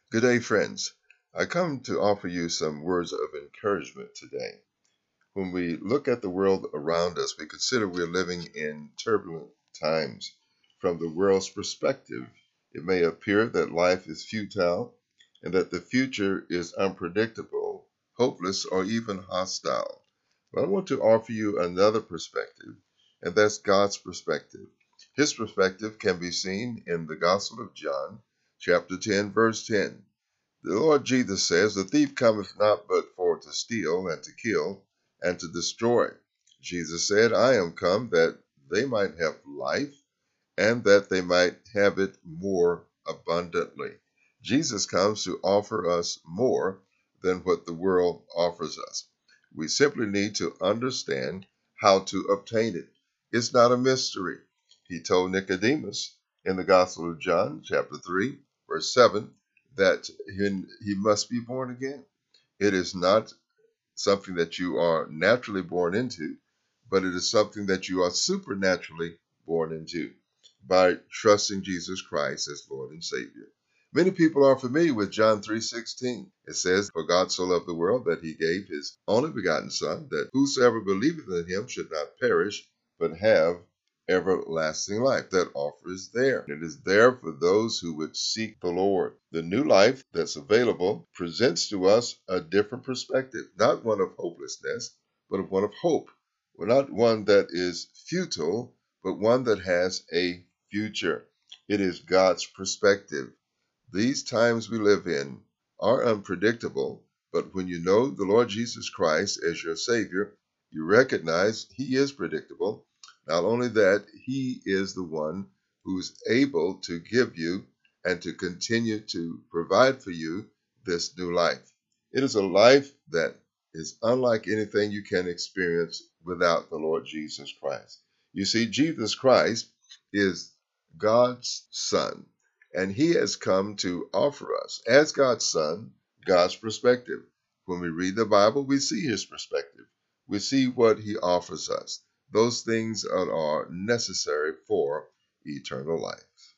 Good day, friends. I come to offer you some words of encouragement today. When we look at the world around us, we consider we're living in turbulent times. From the world's perspective, it may appear that life is futile and that the future is unpredictable, hopeless, or even hostile. But I want to offer you another perspective, and that's God's perspective. His perspective can be seen in the Gospel of John, chapter 10, verse 10. The Lord Jesus says, "The thief cometh not but for to steal and to kill and to destroy." Jesus said, "I am come that they might have life and that they might have it more abundantly." Jesus comes to offer us more than what the world offers us. We simply need to understand how to obtain it. It's not a mystery. He told Nicodemus in the Gospel of John, chapter 3, verse 7, that he must be born again. It is not something that you are naturally born into, but it is something that you are supernaturally born into by trusting Jesus Christ as Lord and Savior. Many people are familiar with John 3:16. It says, "For God so loved the world that he gave his only begotten Son, that whosoever believeth in him should not perish, but have everlasting life." That offer is there. It is there for those who would seek the Lord. The new life that's available presents to us a different perspective, not one of hopelessness, but of one of hope. Well, not one that is futile, but one that has a future. It is God's perspective. These times we live in are unpredictable, but when you know the Lord Jesus Christ as your Savior, you recognize He is predictable. Not only that, He is the one who is able to give you and to continue to provide for you this new life. It is a life that is unlike anything you can experience without the Lord Jesus Christ. You see, Jesus Christ is God's Son. And he has come to offer us, as God's Son, God's perspective. When we read the Bible, we see his perspective. We see what he offers us. Those things are necessary for eternal life.